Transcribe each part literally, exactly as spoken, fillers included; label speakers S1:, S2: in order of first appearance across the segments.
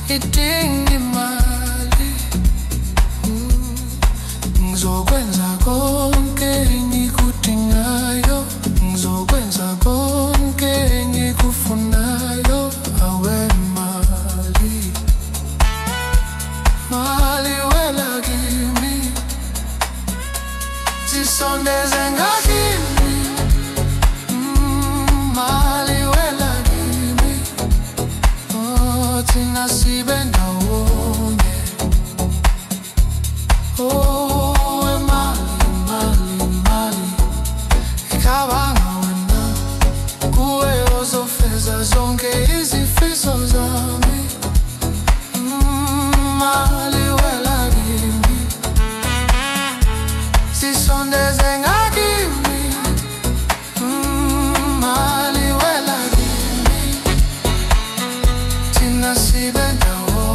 S1: idinga imali. Ngizokwenza konke engikudingayo, ngizokwenza konke engikufunayo. Awe mali, mali wela kimi, zisondeze ngakimi. Mm, mali wela kimi, oh thina sibe ndawonye. Oh mali, mali, mali, ikabanga wena, kuwe ozofeza zonke izifiso zami. Mm, mali wela kimi, zisondeze ngakimi. Mm, mali wela kimi, thina sibe ndawonye.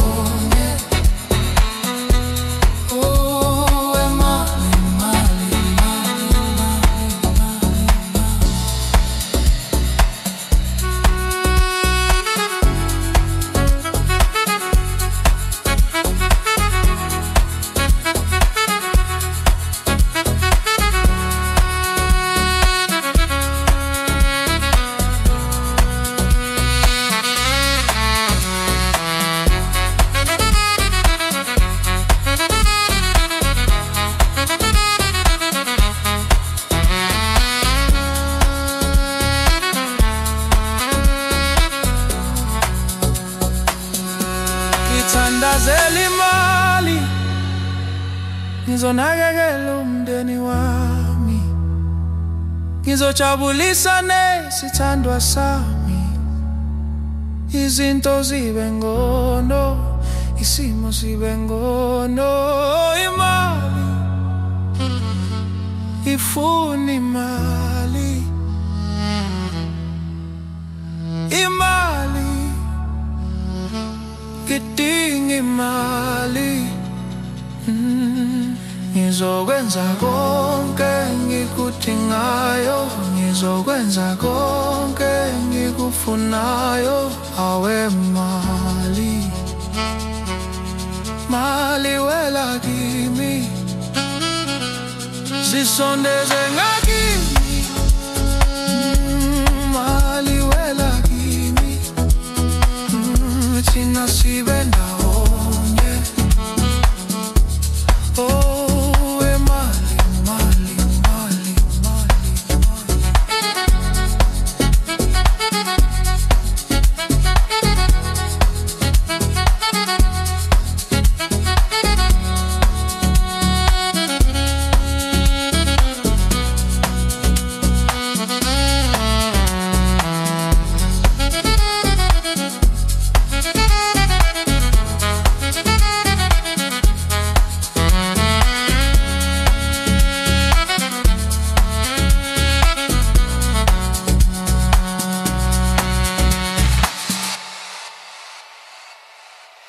S1: Ngithandazela imali, ngizonakekela umndeni wami, ngizojabulisa nesithandwa sami. Izinto zibe ngono, isimo sibe ngono. Imali ifuna imali, imali ngidinga imali. Mm, ngizokwenza konke engikudingayo, ngizokwenza konke engikufunayo. Awe mali, mali wela kimi, zisondeze ngakimi. Mm, mali wela kimi, mm, thina sibe ndawonye.